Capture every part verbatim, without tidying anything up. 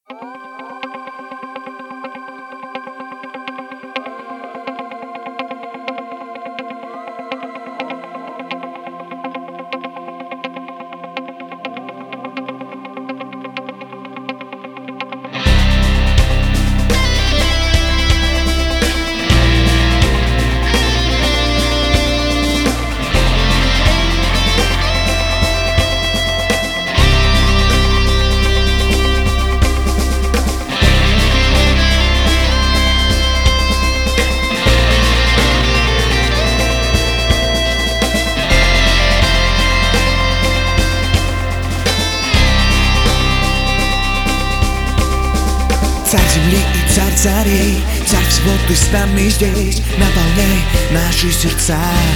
Царь земли и царь царей, царь всего, ты с нами здесь. Наполняй наши сердца.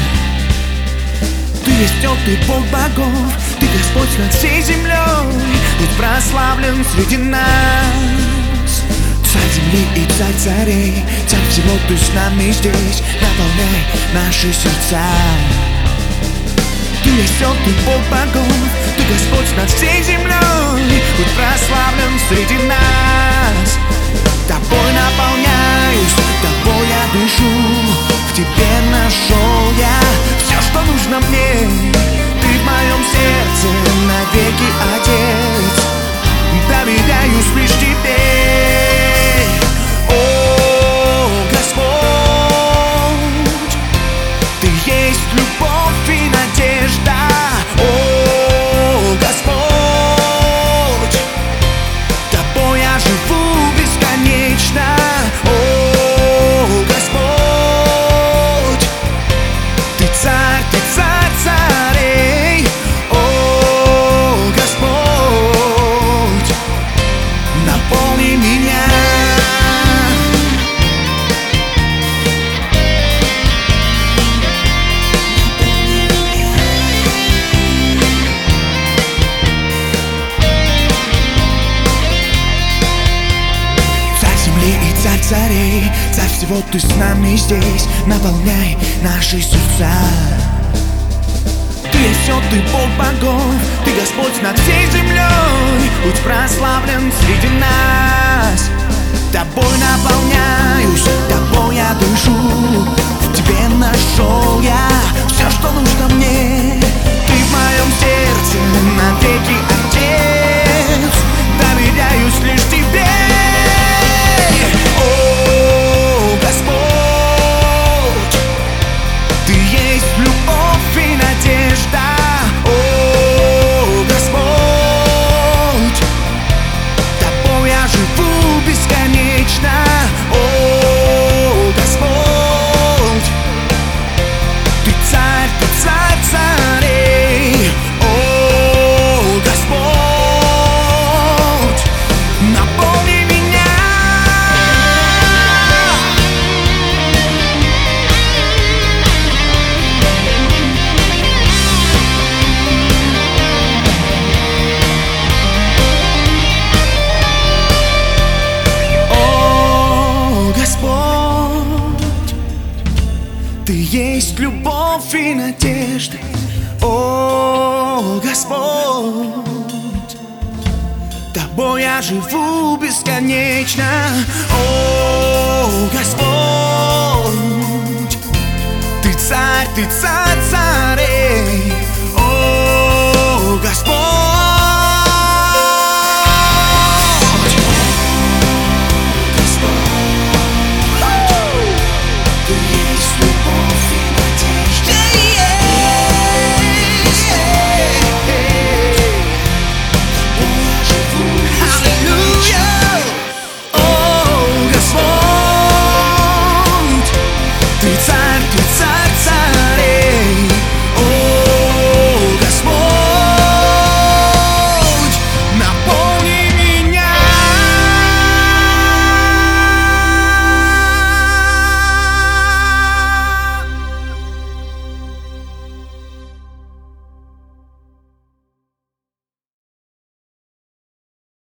Ты есть Он, ты Бог богов, ты Господь над всей землей. Будь прославлен среди нас. Царь земли и царь царей, царь всего, ты с нами здесь. Наполняй наши сердца. Ты есть Он, ты Бог богов, ты Господь над всей землей. Будь прославлен среди нас. Тобой наполняюсь, тобой я дышу. В тебе нашел я все, что нужно мне. Ты в моем сердце навеки, Отец. Доверяюсь лишь тебе. О, Господь, ты есть любовь и надежда. О, Господь, тобой я живу бесконечно. О, Господь, ты царь, ты царь царей. О, Господь, наполни меня. И царь царей, царь всего, ты с нами здесь. Наполняй наши сердца. Ты есть Он, ты Бог богов, ты Господь над всей землей. Будь прославлен среди нас. Тобой наполняюсь, тобой я дышу. В тебе нашел я все, что нужно мне. Ты в моем сердце навеки, Отец. Доверяюсь лишь тебе. О, Господь, ты есть любовь и надежда. О, Господь, тобой я живу бесконечно. О, Господь, ты царь, ты царь царей. О, Господь, наполни меня. Ты есть любовь и надежда. О, Господь, тобой я живу бесконечно. О, Господь, ты царь, ты царь царей.